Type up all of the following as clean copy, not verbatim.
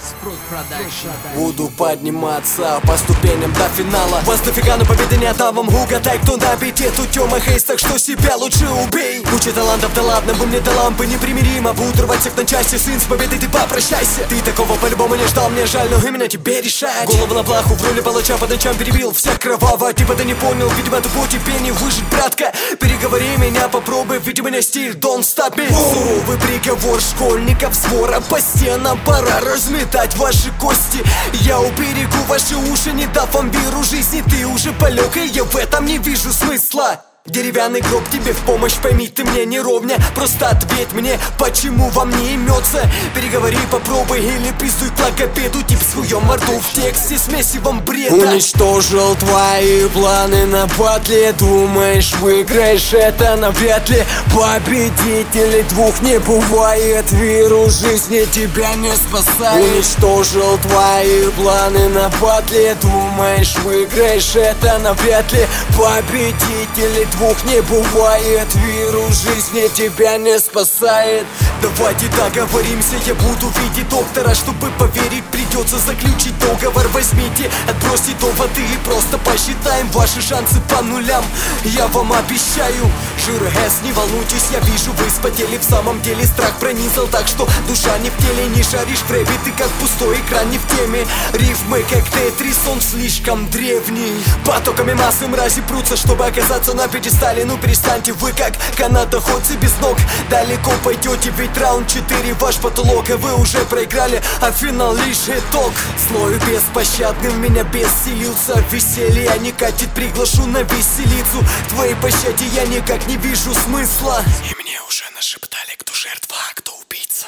Буду подниматься по ступеням до финала. Вас дофига, но победы не отдам вам. Угадай, кто на бите. Тут Тёма Хейс, так что себя лучше убей. Куча талантов, да ладно бы мне до лампы непримиримо. Буду рвать всех на части, сын, с победой ты попрощайся. Ты такого по-любому не ждал, мне жаль, но именно тебе решать. Голову на плаху в роли палача по ночам перебил. Всех кроваво, типа ты не понял. Видимо, ты по тебе не выжить, братка. Переговори меня, попробуй, види меня стиль, don't stop me. Суровый приговор школьников, свора по стенам. Пора разметать ваши кости. Я уберегу ваши уши, не дав вам виру жизни. Ты уже полег, и я в этом не вижу смысла. Деревянный гроб тебе в помощь, пойми, ты мне не ровня. Просто ответь мне, почему вам не имется. Переговори, попробуй или пиздуй к логопеду. Тип свою морду в тексте с месивом бреда. Уничтожил твои планы на батле. Думаешь, выиграешь это навряд ли. Победителей двух не бывает. Вирус жизни тебя не спасает. Уничтожил твои планы на батле. Думаешь, выиграешь это навряд ли. Победителей двух не бывает. Вирус жизни тебя не спасает. Давайте договоримся, я буду видеть доктора. Чтобы поверить, придется заключить договор. Возьмите, отбросьте до воды и просто посчитаем ваши шансы по нулям. Я вам обещаю, Жира Гэс, не волнуйтесь, я вижу, вы вспотели. В самом деле страх пронизал, так что душа не в теле. Не шаришь в рэпе, ты как пустой экран, не в теме. Рифмы как Тетрис, он слишком древний. Потоками массы мрази прутся, чтобы оказаться на пьедестале. Ну перестаньте, вы как канатоходцы без ног. Далеко пойдете, ведь раунд 4 ваш потолок. А вы уже проиграли, а финал лишь итог. Слою беспощадным в меня бесселился. Веселье не катит, приглашу на веселицу. В твоей пощаде я никак не вижу смысла. И мне уже нашептали, кто жертва, а кто убийца.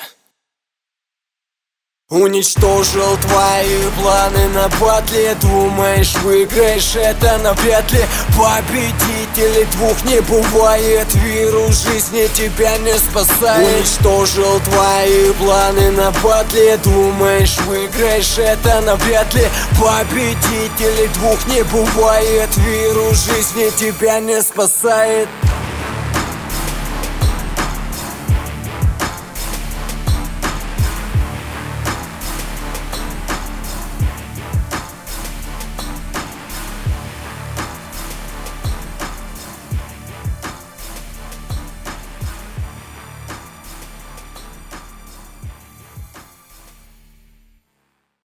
Уничтожил твои планы на батле. Думаешь, выиграешь это навряд ли. Победителей двух не бывает. Вирус жизни тебя не спасает. Уничтожил твои планы на батле. Думаешь, выиграешь это навряд ли. Победителей двух не бывает. Вирус жизни тебя не спасает.